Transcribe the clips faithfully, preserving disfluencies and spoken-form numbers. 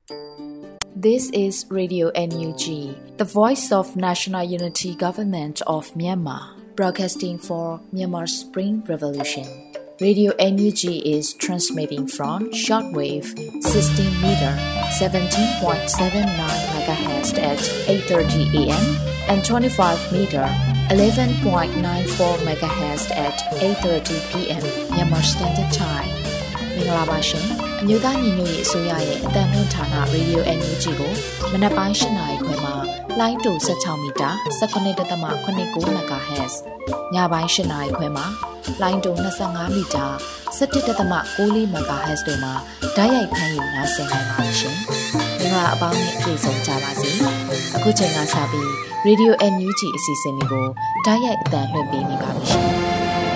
This is Radio N U G, the voice of National Unity Government of Myanmar, broadcasting for Myanmar's Spring Revolution. Radio N U G is transmitting from shortwave sixteen meter seventeen point seven nine megahertz at eight thirty a m and twenty-five meter eleven point nine four megahertz at eight thirty p m Myanmar Standard Time. မင်္ဂလာပါရှင်။မြို့သားညီညွတ်ရေးအစိုးရရဲ့အသံလွှင့်ဌာန Radio N U G ကိုမနက်ပိုင်း၈နာရီခွဲမှာလိုင်းတူ၁၆မီတာ၁၉.၇၉ MHz ညပိုင်း၈နာရီခွဲမှာလိုင်းတူ၂၅မီတာ၁၁.၉၄ MHz တို့မှာဓာတ်ရိုက်ဖမ်းယူနားဆင်နိုင်ပါတယ်ရှင်။မင်္ဂလာအပေါင်းနဲ့ပြည့်စုံကြပါစေ။အခုချိန်ကစပြီး Radio N U G အစီအစဉ်လေးကိုဓာတ်ရိုက်အသံလွှင့်ပေးနေပါပြီရှင်။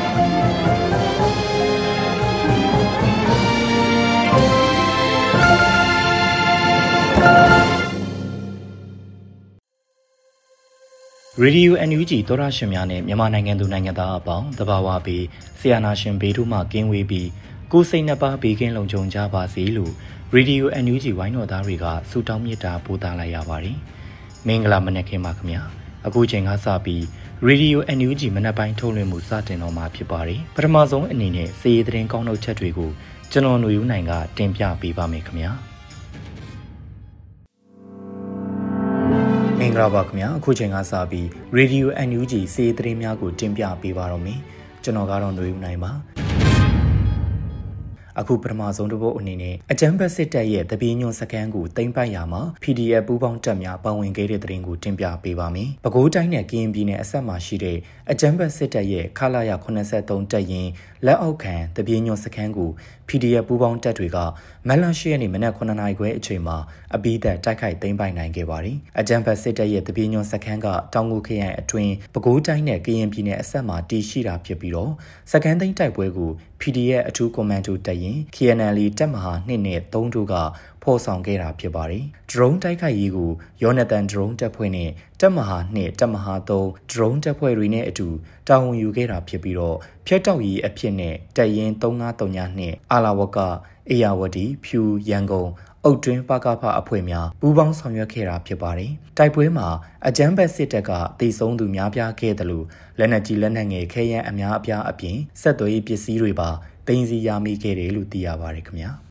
Radio N U G သောရရှင်များနဲ့မြန်မာနိုင်ငံသူနိုင်ငံသားအပေါင်းတဘာဝပြီးဆရာနာရှင်ဘေးတို့မှကင်းဝေးပြီးကိုယ်စိတ်နှပါဘေးကင်းလုံခြုံကြပါစေလို့ Radio N U G ဝိုင်းတော်သားတွေကဆုတောင်းမေတ္တာပို့သလိုက်ရပါတယ်။မင်္ဂလာမနက်ခင်းပါခင်ဗျာ။အခုချိန်ကစပြီး Radio N U G မနက်ပိုင်းထုတ်လွှင့်မှုစတင်တော့မှာဖြစ်ပါတယ်။ပထမဆုံးအနေနဲ့စီးရီးသတင်းကောင်းထုတ်ချက်တွေကိုကျွန်တော်ຫນွေဦးနိုင်ကတင်ပြပေးပါမယ်ခင်ဗျာ။မင်္ဂလာပါခင်ဗျာအခုချိန်ကစပြီး Radio N U G စီးရီးသတင်းများကိုတင်ပြပေးပါတော့မယ်ကျွန်တော်ကတော့ຫນွေဦးနိုင်ပါအခုပထမဆုံးတစ်ပုဒ်အနေနဲ့အကြမ်းဖက်စစ်တပ်ရဲ့တပြေညွန့်စကန်ကိုတင်ပိုက်ရာမှာ P D F ပူးပေါင်းတပ်များပါဝင်ခဲ့တဲ့သတင်းကိုတင်ပြပေးပါမယ်။ပဲခူးတိုင်းနဲ့ကရင်ပြည်နယ်အစပ်မှာရှိတဲ့အကြမ်းဖက်စစ်တပ်ရဲ့ခလာရ၇၃တပ်ရင်းလက်အောက်ခံတပြေညွန့်စကန်ကို P D F ပူးပေါင်းတပ်တွေကမတ်လ၈ရက်နေ့မနက်9နာရီခွဲအချိန်မှာအပြီးသက်တိုက်ခိုက်သိမ်းပိုက်နိုင်ခဲ့ပါတယ်။အကြမ်းဖက်စစ်တပ်ရဲ့တပြေညွန့်စကန်ကတောင်ငူခရိုင်အတွင်းပဲခူးတိုင်းနဲ့ကရင်ပြည်နယ်အစပ်မှာတည်ရှိတာဖြစ်ပြီးတော့စကန်သိမ်းတိုက်ပွဲကို P D F အထူးကွန်မန်ဒိုတပ်ရင်း K N L တပ်မဟာ၂နဲ့၃တို့ကဖော်ဆောင်ခဲ့တာဖြစ်ပါတယ်။ drone တိုက်ခိုက်ရေးကိုယောနသန် drone တပ်ဖွဲ့နဲ့တပ်မဟာ၂တပ်မဟာ၃ drone တပ်ဖွဲ့တွေနဲ့အတူတာဝန်ယူခဲ့တာဖြစ်ပြီးတော့ဖျက်တောက်ရေးအဖြစ်နဲ့တပ်ရင်း၃၅၃၂အာလာဝကအေယာဝတီဖြူရန်ကုန်အုတ်တွင်းပကဖအဖွဲ့များပူးပေါင်းဆောင်ရွက်ခဲ့တာဖြစ်ပါတယ်။တိုက်ပွဲမှာအကြမ်းဖက်စစ်တပ်ကတေဆုံးသူများပြားခဲ့တယ်လို့လက်နက်ကြီးလက်နက်ငယ်ခဲယမ်းအများအပြားအပြင်ဆက်သွယ်ရေးပစ္စည်းတွေပါသိမ်းဆည်းရမိခဲ့တယ်လို့သိရပါတယ်ခင်ဗျာ။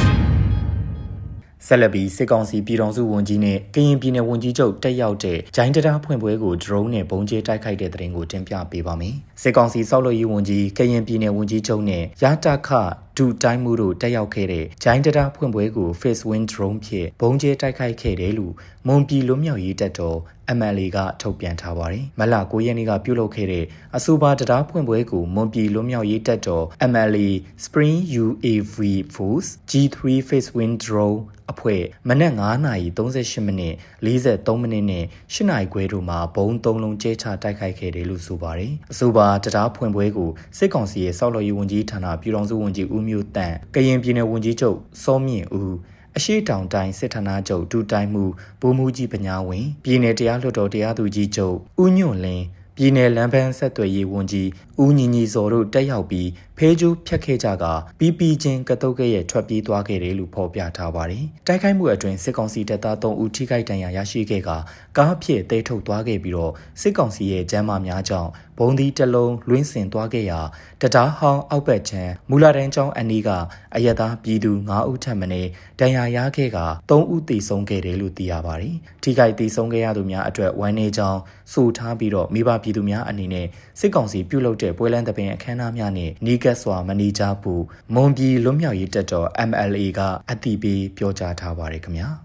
ဆက်လက်ပြီးစစ်ကောင်စီပြည်ထောင်စုဝန်ကြီးနဲ့ကရင်ပြည်နယ်ဝန်ကြီးချုပ်တက်ရောက်တဲ့ဂျိုင်းတရာဖွင့်ပွဲကို drone နဲ့ပုံကျဲတိုက်ခိုက်တဲ့တဲ့ရင်ကိုတင်ပြပေးပါမယ်။စစ်ကောင်စီစောက်လို့ရေးဝန်ကြီးကရင်ပြည်နယ်ဝန်ကြီးချုပ်နဲ့ရတခဒူတိုင်းမှုတို့တက်ရောက်ခဲ့တဲ့ဂျိုင်းတရာဖွင့်ပွဲကို Face Wind Drone ဖြင့်ပုံကျဲတိုက်ခိုက်ခဲ့တယ်လို့မွန်ပြည်လွတ်မြောက်ရေးတပ်တော် M L A ကထုတ်ပြန်ထားပါတယ်။မလ၉ရက်နေ့ကပြုလုပ်ခဲ့တဲ့အဆိုပါတရားဖွင့်ပွဲကိုမွန်ပြည်လွတ်မြောက်ရေးတပ်တော် M L A Spring U A V Force G three Face Wind Drone အဖွဲ့မနက်9နာရီ38မိနစ်43မိနစ်နဲ့၈နာရီခွဲတို့မှာဘုံသုံးလုံးကျဲချတိုက်ခိုက်ခဲ့တယ်လို့ဆိုပါတယ်။အဆိုပါတရားဖွင့်ပွဲကိုစစ်ကောင်စီရဲ့စောက်တော်ရေးဝန်ကြီးဌာနပြည်ထောင်စုဝန်ကြီးဦးမျိုးတန့်ကရင်ပြည်နယ်ဝန်ကြီးချုပ်စောမြင့်ဦးအရှိတောင်တိုင်းစစ်ဌာနချုပ်ဒူတိုင်းမှုဗိုလ်မှူးကြီးပညာဝင်ပြည်နယ်တရားလွှတ်တော်တရားသူကြီးချုပ်ဦးညွန့်လင်းပြည်နယ်လမ်းပန်းဆက်သွယ်ရေးဝန်ကြီးဦးညီညီစောတို့တက်ရောက်ပြီးဖေးကျူးဖြတ်ခဲ့ကြကပီပီချင်းကတုတ်ကဲ့ရဲ့ထွက်ပြေးသွားခဲ့တယ်လို့ဖော်ပြထားပါတယ်။တိုက်ခိုက်မှုအတွင်းစစ်ကောင်စီတပ်သား၃ဦးထိခိုက်ဒဏ်ရာရရှိခဲ့ကကားဖြစ်တဲထုတ်သွားခဲ့ပြီးတော့စစ်ကောင်စီရဲ့ဂျမ်းမာများကြောင့်ဘုံဒီတစ်လုံးလွင့်စင်သွားခဲ့ရာတတားဟောင်းအောက်ဘက်ချမ်းမူလာတန်းကျောင်းအနီးကအယက်သားပြည်သူ၅ဦးထပ်မံဒဏ်ရာရခဲ့က၃ဦးသေဆုံးခဲ့တယ်လို့သိရပါတယ်။ထိခိုက်သေဆုံးခဲ့ရသူများအတွက်ဝမ်းနည်းကြောင်းဆိုထားပြီးတော့မိဘပြည်သူများအနေနဲ့စစ်ကောင်စီပြုလုပ်တဲ့ပွဲလမ်းသဘင်အခမ်းအနားများနဲ့နီးကပ်စွာမနီကြဖို့မွန်ပြည်လွတ်မြောက်ရေးတပ်တော် M L A ကအသိပေးပြောကြားထားပါတယ်ခင်ဗျာ။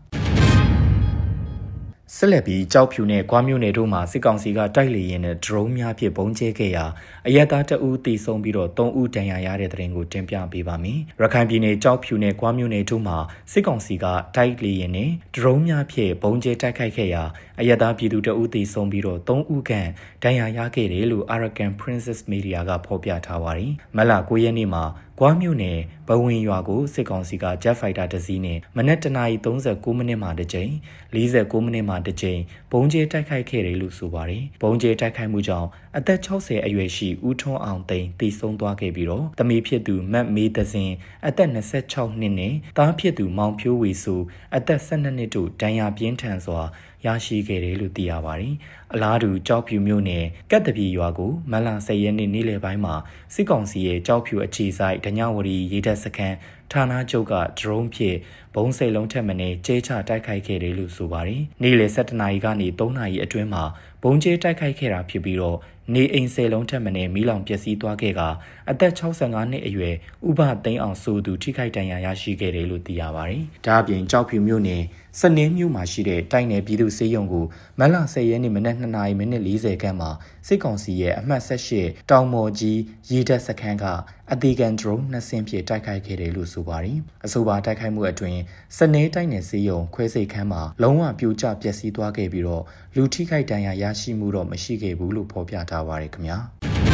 ဆက်လက်ပြီးကြောက်ဖြူနဲ့ကွာမြို့နယ်တို့မှာစစ်ကောင်စီကတိုက်လေရင်နဲ့ drone များဖြင့်ပုံကျဲခဲ့ရာအရက်သားတအူးတေဆုံးပြီးတော့၃ဦးဒဏ်ရာရတဲ့တဲ့ရင်ကိုတင်ပြပေးပါမယ်။ရခိုင်ပြည်နယ်ကြောက်ဖြူနဲ့ကွာမြို့နယ်တို့မှာစစ်ကောင်စီကတိုက်လေရင်နဲ့ drone များဖြင့်ပုံကျဲတိုက်ခိုက်ခဲ့ရာအရက်သားပြည်သူတအူးတေဆုံးပြီးတော့၃ဦးခန့်ဒဏ်ရာရခဲ့တယ်လို့ Arakan Princess Media ကဖော်ပြထားပါတယ်။မလ၉ရက်နေ့မှာဂွားမြို့နယ်ဘဝင်ရွာကိုစစ်ကောင်စီကဂျက်ဖိုက်တာတစ်စီးနဲ့မနက်တနာရီသုံးဆယ်ကိုမိနစ်မှတစ်ကြိမ်လေးဆယ်ကိုမိနစ်မှတစ်ကြိမ်ဘုံကျဲတိုက်ခိုက်ခဲ့တယ်လို့ဆိုပါတယ်။ဘုံကျဲတိုက်ခိုက်မှုကြောင့်အသက်၆၀အရွယ်ရှိဦးထွန်းအောင်သိန်းသေဆုံးသွားခဲ့ပြီးတော့တမီဖြစ်သူမတ်မေးသစင်အသက်၂၆နှစ်နဲ့သားဖြစ်သူမောင်ဖြိုးဝေစုအသက်၁၂နှစ်တို့ဒဏ်ရာပြင်းထန်စွာရရှိခဲ့တယ်လို့သိရပါတယ်။အလားတူကြောက်ဖြူမြို့နယ်ကတ်တပီရွာကိုမလ၁၀ရက်နေ့နေ့လယ်ပိုင်းမှာစစ်ကောင်စီရဲ့ကြောက်ဖြူအခြေဆိုင်ဒညဝရီရေတပ်စခန်းဌာနချုပ်ကဒရုန်းဖြင့်ဘုံစိတ်လုံးထက်မင်းကျဲချတိုက်ခိုက်ခဲ့တယ်လို့ဆိုပါတယ်။နေ့လယ်၁၇နာရီကနေ၃နာရီအတွင်းမှာဘုံကျဲတိုက်ခိုက်ခဲ့တာဖြစ်ပြီးတော့နေအိမ်ဆယ်လုံးထက်မင်းမီးလောင်ပျက်စီးသွားခဲ့ကအသက်၆၅နှစ်အရွယ်ဥပသိန်းအောင်ဆိုသူထိခိုက်ဒဏ်ရာရရှိခဲ့တယ်လို့သိရပါတယ်။ဒါအပြင်ကြောက်ဖြူမြို့နယ်စနင်းမြို့မှာရှိတဲ့တိုက်နယ်ပြည်သူစေယုံကိုမလ၁၀ရက်နေ့မနက်၂နာရီမိနစ်၄၀ခန့်မှာစစ်ကောင်စီရဲ့အမှတ်၁၈တောင်မော်ကြီးရေတပ်စခန်းကအသေးကန်ဒရုန်းနှစ်စင်းဖြင့်တိုက်ခိုက်ခဲ့တယ်လို့ဆိုပါတယ်။အဆိုပါတိုက်ခိုက်မှုအတွင်းစနေတိုက်နယ်စေယုံခွဲစိတ်ခန်းမှာလုံးဝပြိုကျပျက်စီးသွားခဲ့ပြီးတော့လူထိခိုက်ဒဏ်ရာရရှိမှုတော့မရှိခဲ့ဘူးလို့ဖော်ပြထားပါတယ်ခင်ဗျာ။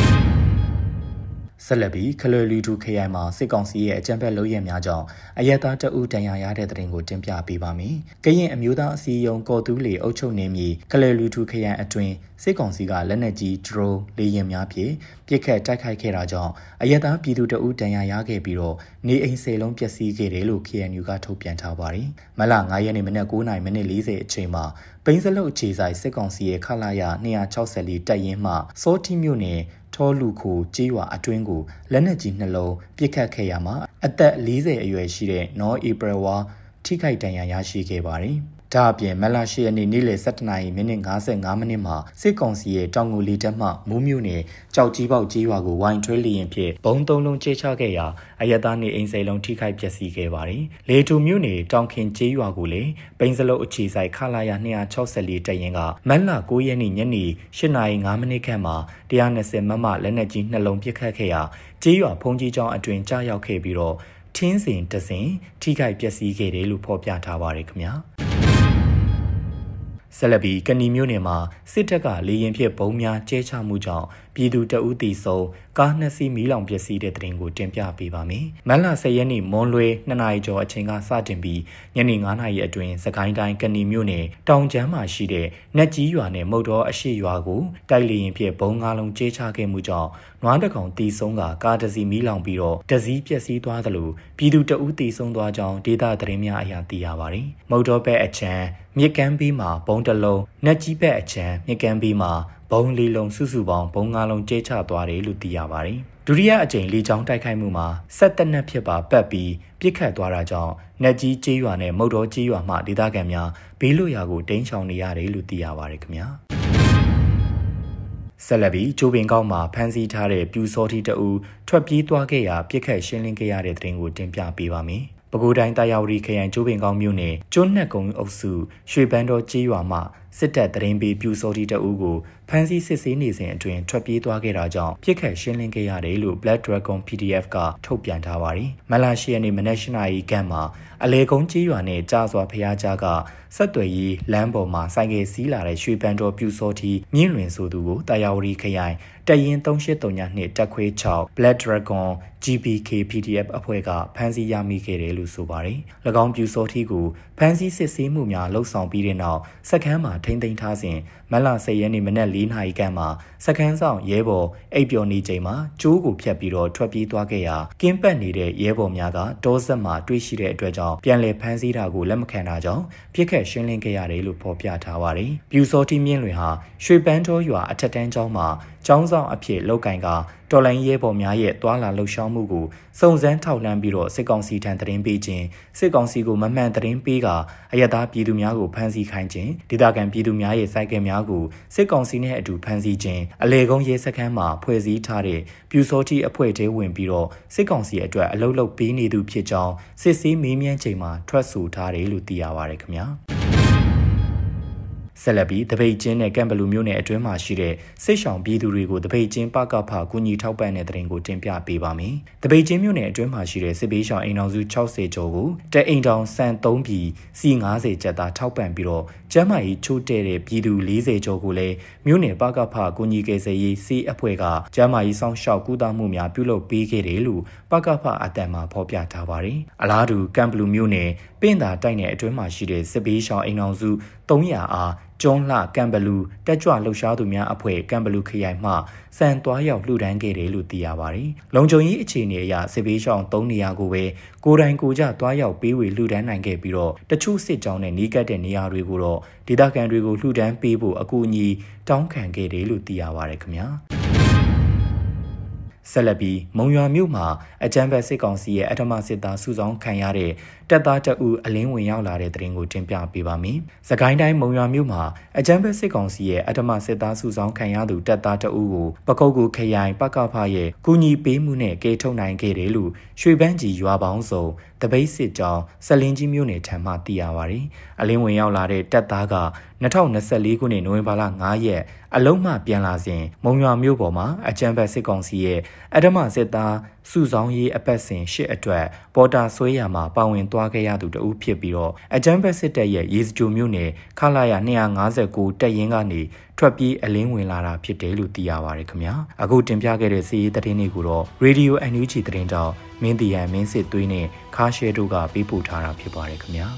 ဆက်လက်ပြီးခလွယ်လီထူခရိုင်မှာစစ်ကောင်စီရဲ့အကြမ်းဖက်လုပ်ရများကြောင့်အရက်သားတအုပ်တန်ရာရတဲ့တဲ့တင်ကိုတင်ပြပေးပါမယ်။ကရင်အမျိုးသားအစည်းအရုံးကော်တူးလေအုပ်ချုပ်နေမြေခလွယ်လီထူခရိုင်အတွင်းစစ်ကောင်စီကလက်နက်ကြီးဒရုန်းလေယာဉ်များဖြင့်ပစ်ခတ်တိုက်ခိုက်ခဲ့တာကြောင့်အရက်သားပြည်သူတအုပ်တန်ရာရခဲ့ပြီးတော့နေအိမ်ဆယ်လုံးပျက်စီးခဲ့တယ်လို့ K N U ကထုတ်ပြန်ထားပါတယ်။မလ၅ရက်နေ့မနက်၉နာရီမိနစ်၄၀အချိန်မှာပိန်းစလုတ်အခြေဆိုင်စစ်ကောင်စီရဲ့ခလာရ၂၆၄တပ်ရင်းမှစောတိမြို့နယ်ထောလူခိုကြေးရွာအတွင်းကိုလက်နက်ကြီးနှလုံးပစ်ခတ်ခဲ့ရမှာအသက်၄၀အရွယ်ရှိတဲ့နော်ဧပြီဝါထိခိုက်ဒဏ်ရာရရှိခဲ့ပါတယ်။ဒါအပြင်မလ၈ရက်နေ့နေ့လယ်၁၇နာရီမိနစ်၅၅မိနစ်မှာစစ်ကောင်စီရဲ့တောင်ငူလေတပ်မှမူးမြို့နယ်ကြောက်ကြီးပေါက်ကြေးရွာကိုဝိုင်းထွဲလျင်ဖြင့်ဘုံသုံးလုံးချေချခဲ့ရာအရက်သားနေအိမ်စိန်လုံးထိခိုက်ပျက်စီးခဲ့ပါတယ်။လေတူမြို့နယ်တောင်ခင်ကြေးရွာကိုလည်းပိန်းစလုတ်အခြေဆိုင်ခလာရ၂၆၄တပ်ရင်းကမတ်လ၉ရက်နေ့ညနေ၈နာရီ၅မိနစ်ခန့်မှာ၁၂၀မမလက်နက်ကြီးနှလုံးပစ်ခတ်ခဲ့ရာကြေးရွာဖုန်ကြီးကျောင်းအတွင်းကြားရောက်ခဲ့ပြီးတော့ထင်းစင်တစင်ထိခိုက်ပျက်စီးခဲ့တယ်လို့ဖော်ပြထားပါတယ်ခင်ဗျာ။ဆက်လက်ပြီးကဏီမြို့နယ်မှာစစ်တပ်ကလေရင်ဖြင့်ဘုံများကျဲချမှုကြောင့်ပြည်သူတအုပ်တီဆုံးကားနှစ်စီးမီးလောင်ပျက်စီးတဲ့တဲ့တင်ကိုတင်ပြပေးပါမယ်။မတ်လ၁၀ရက်နေ့မွန်လွဲ၂နာရီကျော်အချိန်ကစတင်ပြီးညနေ၅နာရီအတွင်းစကိုင်းတိုင်းကဏီမြို့နယ်တောင်ကျမ်းမှာရှိတဲ့နက်ကြီးရွာနဲ့မုတ်တော်အရှိရွာကိုတိုက်လေရင်ဖြင့်ဘုံငါးလုံးကျဲချခဲ့မှုကြောင့်နွားတကောင်တီဆုံးကကားတစ်စီးမီးလောင်ပြီးတော့တစ်စီးပျက်စီးသွားသလိုပြည်သူတအုပ်တီဆုံးသွားကြောင်းဒေသသတင်းများအရသိရပါတယ်။မုတ်တော်ဘက်အချမ်းမြစ်ကမ်းဘေးမှာဘုံတစ်လုံးနက်ကြီးဘက်အချမ်းမြစ်ကမ်းဘေးမှာဘုံလေးလုံးစုစုပေါင်းဘုံငါးလုံးကျဲချသွားတယ်လို့သိရပါတယ်။ဒုတိယအကြိမ်လေကြောင်းတိုက်ခိုက်မှုမှာဆက်တက်နက်ဖြစ်ပါပတ်ပြီးပြစ်ခတ်သွားတာကြောင့်နက်ကြီးကျေးရွာနဲ့မုတ်တော်ကျေးရွာမှဒေသခံများဘေးလွတ်ရာကိုတိမ်းရှောင်နေရတယ်လို့သိရပါတယ်ခင်ဗျာ။ဆက်လက်ပြီးကျိုးပင်ကောက်မှာဖမ်းဆီးထားတဲ့ပြူစောတိတအူထွက်ပြေးသွားခဲ့ရာပြစ်ခတ်ရှင်းလင်းခဲ့ရတဲ့တဲ့တင်ကိုတင်ပြပေးပါမယ်။ပဲခူးတိုင်းတာယာဝတီခရိုင်ကျိုးပင်ကောက်မြို့နယ်ကျွန်းနှက်ကုန်းအုပ်စုရွှေပန်းတော်ကျေးရွာမှစစ်တပ်တရင်ပေးပြူစောတိတအူကိုဖမ်းဆီးစစ်ဆေးနေစဉ်အတွင်းထွက်ပြေးသွားခဲ့တာကြောင့်ပြစ်ခတ်ရှင်းလင်းခဲ့ရတယ်လို့ Black Dragon P D F ကထုတ်ပြန်ထားပါတယ်။မလ၈ရက်နေ့မနက်၈နာရီခန့်မှာအလေကုန်းကျေးရွာနဲ့ကြာစွာဖျားကြားကဆက်သွယ်ရေးလမ်းပေါ်မှာဆိုင်ကယ်စီးလာတဲ့ရွှေပန်းတော်ပြူစောတိမြင့်လွင်ဆိုသူကိုတာယာဝတီခရိုင်တရင်၃၈၃ညနှစ်တက်ခွေး၆ Black Dragon G B K P D F အဖွဲ့ကဖမ်းဆီးရမိခဲ့တယ်လို့ဆိုပါတယ်။၎င်းပြူစောတိကိုဖမ်းဆီးစစ်ဆေးမှုများလှုပ်ဆောင်ပြီးတဲ့နောက်စခန်းမှာထိန်းသိမ်းထားစဉ်မလ၁၀ရက်နေ့မနက်၄နာရီခန့်မှာစခန်းဆောင်ရဲဘော်အိပ်ပျော်နေချိန်မှာကျိုးကိုဖြတ်ပြီးတော့ထွက်ပြေးသွားခဲ့ရာကင်းပတ်နေတဲ့ရဲဘော်များကတောဆက်မှာတွေ့ရှိတဲ့အတွက်ကြောင့်ပြန်လည်ဖမ်းဆီးတာကိုလက်မခံတာကြောင့်ပြစ်ခတ်ရှင်းလင်းခဲ့ရတယ်လို့ဖော်ပြထားပါတယ်။ပြူစောတိမြင့်လွင်ဟာရွှေပန်းတော်ရွာအထက်တန်းကျောင်းမှာကျောင်းဆောင်အဖြစ်လောက်ကင်ကတော်လိုင်းရဲဘော်များရဲ့တွာလာလှုပ်ရှားမှုကိုစုံစမ်းထောက်လှမ်းပြီးတော့စစ်ကောင်စီထံသတင်းပေးခြင်းစစ်ကောင်စီကိုမမှန်သတင်းပေးကအယက်သားပြည်သူများကိုဖမ်းဆီးခိုင်းခြင်းဒေသခံပြည်သူများရဲ့စိုက်ကဲများကိုစစ်ကောင်စီနဲ့အတူဖမ်းဆီးခြင်းအလေကုန်းရဲစခန်းမှာဖွဲ့စည်းထားတဲ့ပြူစောတိအဖွဲ့ထဲဝင်ပြီးတော့စစ်ကောင်စီအတွက်အလုတ်လုတ်ပေးနေသူဖြစ်ကြောင်းစစ်ဆေးမေးမြန်းချိန်မှာထွက်ဆိုထားတယ်လို့သိရပါတယ်ခင်ဗျာ။ဆက်လက်ပြီးတပိတ်ချင်းနဲ့ကမ်ဘလူမျိုးနယ်အတွင်းမှာရှိတဲ့စစ်ဆောင်ပြည်သူတွေကိုတပိတ်ချင်းပကဖကူညီထောက်ပံ့တဲ့တဲ့ရင်ကိုတင်ပြပေးပါမယ်။တပိတ်ချင်းမျိုးနယ်အတွင်းမှာရှိတဲ့စစ်ပေးဆောင်အိမ်တော်စု၆၀ကျော်ကိုတအိမ်တောင်စံသုံးပြည်စီ၅၀ကျပ်သားထောက်ပံ့ပြီးတော့ကျမ်းမာရေးချိုးတဲ့တဲ့ပြည်သူ၄၀ကျော်ကိုလည်းမြို့နယ်ပကဖကူညီကယ်ဆယ်ရေးစီအဖွဲ့ကကျမ်းမာရေးစောင့်ရှောက်ကုသမှုများပြုလုပ်ပေးခဲ့တယ်လို့ပကဖအတန်မှာဖော်ပြထားပါတယ်။အလားတူကမ်ဘလူမျိုးနယ်ပင့်သာတိုက်နယ်အတွင်းမှာရှိတဲ့စစ်ပေးဆောင်အိမ်တော်စု၃၀၀အားကျွန်းလှကမ်ဘလူတက်ကြွလှုပ်ရှားသူများအဖွဲ့ကမ်ဘလူခရိုင်မှစံသွားရောက်လှူဒန်းခဲ့တယ်လို့သိရပါတယ်။လုံခြုံရေးအခြေအနေအရစစ်ပေးဆောင်၃နေရာကိုပဲကိုယ်တိုင်ကိုယ်ကျသွားရောက်ပေးဝေလှူဒန်းနိုင်ခဲ့ပြီးတော့တချို့စစ်ကြောင်းနဲ့နီးကပ်တဲ့နေရာတွေကိုတော့ဒေသခံတွေကိုလှူဒန်းပေးဖို့အကူအညီတောင်းခံခဲ့တယ်လို့သိရပါတယ်ခင်ဗျာ။ဆက်လက်ပြီးမုံရွာမြို့မှာအကြမ်းဖက်စစ်ကောင်စီရဲ့အထမစစ်သားစုဆောင်ခံရတဲ့တပ်သားတအူအလင်းဝင်ရောက်လာတဲ့တဲ့ရင်ကိုတင်ပြပေးပါမယ်။စကိုင်းတိုင်းမုံရွာမြို့မှာအကြမ်းဖက်စစ်ကောင်စီရဲ့အထမစစ်သားစုဆောင်ခံရသူတပ်သားတအူကိုပကုတ်ကူခရိုင်ပကဖရဲ့ကူညီပေးမှုနဲ့ကယ်ထုတ်နိုင်ခဲ့တယ်လို့ရွှေပန်းကြီးရွာပေါင်းစုံတပိတ်စစ်ကြောင်းစလင်းကြီးမြို့နယ်ထံမှသိရပါတယ်။အလင်းဝင်ရောက်လာတဲ့တပ်သားက၂၀၂၄ခုနှစ်နိုဝင်ဘာလ၅ရက်အလုံးမှပြန်လာစဉ်မုံရွာမြို့ပေါ်မှာအကြမ်းဖက်စစ်ကောင်စီရဲ့အထမစစ်သားစုဆောင်ရေးအပတ်စဉ်ရှစ်အတွက်ပေါ်တာဆွဲရမှာပါဝင်သွားခဲ့ရသူတဦးဖြစ်ပြီးတော့အကြမ်းဖက်စစ်တပ်ရဲ့ရေစကြိုမြို့နယ်ခလာရ၂၅၉တပ်ရင်းကနေထွက်ပြေးအလင်းဝင်လာတာဖြစ်တယ်လို့သိရပါတယ်ခင်ဗျာအခုတင်ပြခဲ့တဲ့စီးရီးသတင်းတွေကိုတော့ Radio အန် ယူ ဂျီ သတင်းတောက်မင်းတီရန်မင်းစစ်သွေးနဲ့ခါရှဲတို့ကပေးပို့ထားတာဖြစ်ပါတယ်ခင်ဗျာ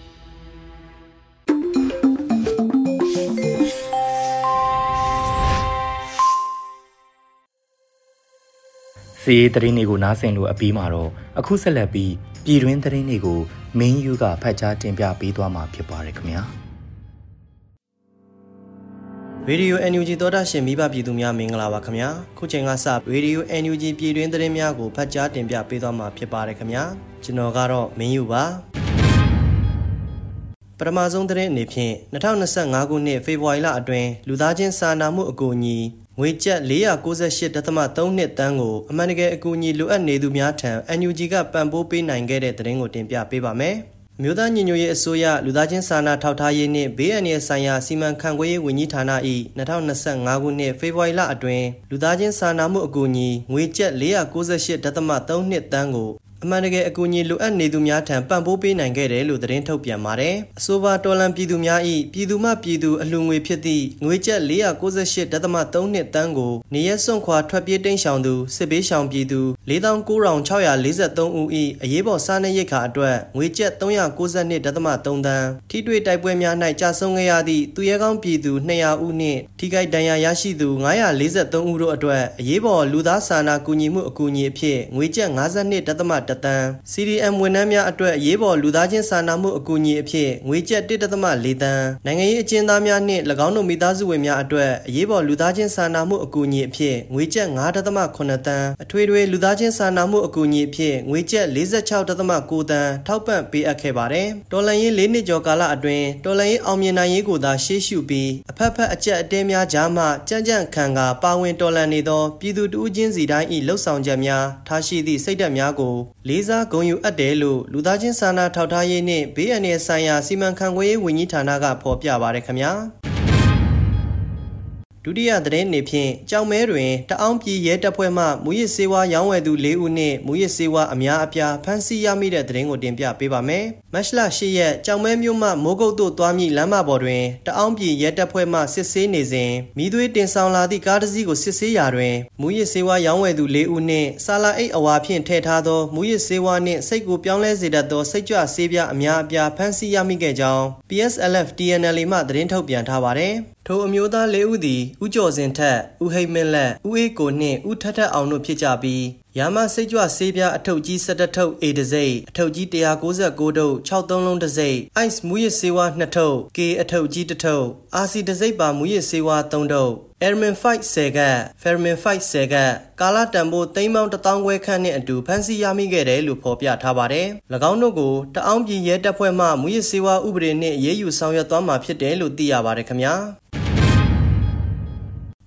စီးသတင်းတွေကိုနားဆင်လို့အပြီးမှာတော့အခုဆက်လက်ပြီးပြည်တွင်းသတင်းတွေကိုမင်းယူကဖတ်ကြားတင်ပြပေးသွားမှာဖြစ်ပါတယ်ခင်ဗျာရေဒီယို အန် ယူ ဂျီ သောတာရှင်မိဘပြည်သူများမင်္ဂလာပါခင်ဗျာခုချိန်ကစရေဒီယို အန် ယူ ဂျီ ပြည်တွင်းသတင်းများကိုဖတ်ကြားတင်ပြပေးသွားမှာဖြစ်ပါတယ်ခင်ဗျာကျွန်တော်ကတော့မင်းယူပါပထမဆုံးသတင်းအနေဖြင့်၂၀၂၅ခုနှစ်ဖေဖော်ဝါရီလအတွင်းလူသားချင်းစာနာမှုအကူအညီငွေကျပ်၄၉၈.၃၂တန်းကိုအမှန်တကယ်အကူအညီလိုအပ်နေသူများထံ အန် ယူ ဂျီ ကပံ့ပိုးပေးနိုင်ခဲ့တဲ့သတင်းကိုတင်ပြပေးပါမယ်။အမျိုးသားညီညွတ်ရေးအစိုးရလူသားချင်းစာနာထောက်ထားရေးနှင့်ဘေးအန္တရာယ်ဆိုင်ရာစီမံခန့်ခွဲရေးဝန်ကြီးဌာန၏၂၀၂၅ခုနှစ်ဖေဖော်ဝါရီလအတွင်းလူသားချင်းစာနာမှုအကူအညီငွေကျပ်၄၉၈.၃၂တန်းကိုအမှန်တကယ်အကူအညီလိုအပ်နေသူများထံပံ့ပိုးပေးနိုင်ခဲ့တယ်လို့သတင်းထုတ်ပြန်ပါတယ်။အဆိုပါတော်လှန်ပြည်သူများ၏ပြည်သူမှပြည်သူအလှူငွေဖြစ်သည့်ငွေကျပ်၄၉၈.၃၂တန်းကိုနေရက်စွန့်ခွာထွက်ပြေးတိမ်းရှောင်သူစစ်ဘေးရှောင်ပြည်သူ၄၉၆၄၃ဦး၏အရေးပေါ်စားနပ်ရိက္ခာအတွက်ငွေကျပ်၃၉၂.၃သန်းထိတွေ့တိုက်ပွဲများ၌ကြာဆုံးခဲ့ရသည့်သူရဲကောင်းပြည်သူ၂၀၀ဦးနှင့်ထိခိုက်ဒဏ်ရာရရှိသူ၅၄၃ဦးတို့အတွက်အရေးပေါ်လူသားစာနာကူညီမှုအကူအညီအဖြစ်ငွေကျပ်၅၂.တတန်း စီ ဒီ အမ် ဝန်ထမ်းများအတွက်အရေးပေါ်လူသားချင်းစာနာမှုအကူအညီအဖြစ်ငွေကျပ်၁.၄သန်းနိုင်ငံရေးအကျဉ်းသားများနှင့်၎င်းတို့မိသားစုဝင်များအတွက်အရေးပေါ်လူသားချင်းစာနာမှုအကူအညီအဖြစ်ငွေကျပ်၅.၇သန်းအထွေထွေလူသားချင်းစာနာမှုအကူအညီအဖြစ်ငွေကျပ်၄၆.၉သန်းထောက်ပံ့ပေးအပ်ခဲ့ပါတယ်။တော်လှန်ရေး၄နှစ်ကျော်ကာလအတွင်းတော်လှန်ရေးအောင်မြင်နိုင်ရေးကိုသာရှေ့ရှုပြီးအဖက်ဖက်အကျက်အတဲများကြားမှကြံ့ကြံ့ခံကာပါဝင်တော်လှန်နေသောပြည်သူတဦးချင်းစီတိုင်း၏လှုပ်ဆောင်ချက်များထားရှိသည့်စိတ်ဓာတ်များကိုလေးစားဂုဏ်ယူအပ်တယ်လို့လူသားချင်းစာနာထောက်ထားရေးနှင့်ဘေးအန္တရာယ်ဆိုင်ရာစီမံခန့်ခွဲရေးဝန်ကြီးဌာနကဖော်ပြပါတယ်ခင်ဗျာဒုတိယသတင်းအနေဖြင့်ကြောင်မဲတွင်တအောင်းပြည်ရဲတပ်ဖွဲ့မှမူရစ်ဆေးဝါးရောင်းဝယ်သူ၄ဦးနှင့်မူရစ်ဆေးဝါးအများအပြားဖမ်းဆီးရမိတဲ့သတင်းကိုတင်ပြပေးပါမယ်။မတ်လ၈ရက်ကြောင်မဲမြို့မှမိုးကုတ်သို့သွားမည့်လမ်းမပေါ်တွင်တအောင်းပြည်ရဲတပ်ဖွဲ့မှစစ်ဆေးနေစဉ်မိသွေးတင်ဆောင်လာသည့်ကားတစ်စီးကိုစစ်ဆေးရာတွင်မူရစ်ဆေးဝါးရောင်းဝယ်သူ၄ဦးနှင့်ဆာလာအိတ်အဝါဖြင့်ထည့်ထားသောမူရစ်ဆေးဝါးနှင့်စိတ်ကိုပြောင်းလဲစေတတ်သောစိတ်ကြွဆေးပြားအများအပြားဖမ်းဆီးရမိခဲ့ကြောင်း ပီ အက်စ် အယ် အက်ဖ် တီ အန် အယ် အေ မှသတင်းထုတ်ပြန်ထားပါသည်။ထိုအမျိုးသား၄ဦးသည်ဦးကျော်စင်ထက်ဦးဟိတ်မင်းလက်ဦးအေးကိုနှင့်ဦးထက်ထက်အောင်တို့ဖြစ်ကြပြီးရာမစိတ်ကြွဆေးပြားအထုပ်ကြီး၁၁ထုပ် A တစ်စိပ်အထုပ်ကြီး၁၉၉ထုပ်၆သုံးလုံးတစ်စိပ် Ice မူရစ်ဆေးဝါး၂ထုပ် K အထုပ်ကြီးတစ်ထုပ် အာစီ တစ်စိပ်ပါမူရစ်ဆေးဝါး၃ထုပ် Ermin five ဆယ်ကပ် Fermin five ဆယ်ကပ်ကာလတန်ဖိုးသိန်းပေါင်းတစ်သောင်းခွဲခန့်နဲ့အတူဖမ်းဆီးရမိခဲ့တယ်လို့ဖော်ပြထားပါတယ်။၎င်းတို့ကိုတအောင်းပြည်ရဲတပ်ဖွဲ့မှမူရစ်ဆေးဝါးဥပဒေနဲ့အရေးယူဆောင်ရွက်သွားမှာဖြစ်တယ်လို့သိရပါတယ်ခင်ဗျာ။